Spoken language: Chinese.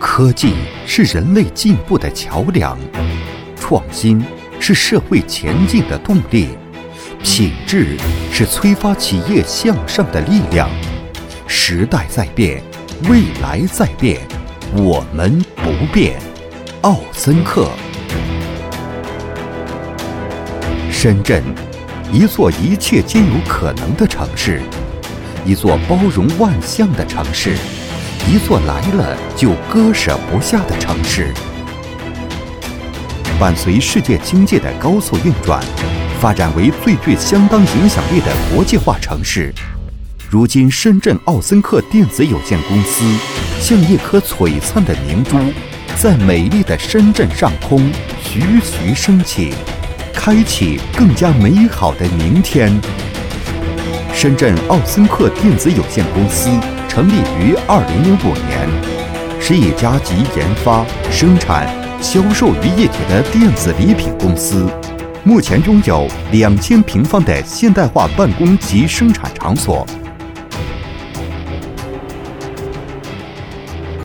科技是人类进步的桥梁，创新是社会前进的动力，品质是催发企业向上的力量。时代在变，未来在变，我们不变。奥森克。深圳，一座一切皆有可能的城市，一座包容万象的城市，一座来了就割舍不下的城市。伴随世界经济的高速运转，发展为最具相当影响力的国际化城市。如今，深圳奥森克电子有限公司像一颗璀璨的明珠，在美丽的深圳上空徐徐升起，开启更加美好的明天。深圳奥森克电子有限公司成立于2005年，是一家集研发、生产、销售于一体的电子礼品公司。目前拥有2000平方的现代化办公及生产场所，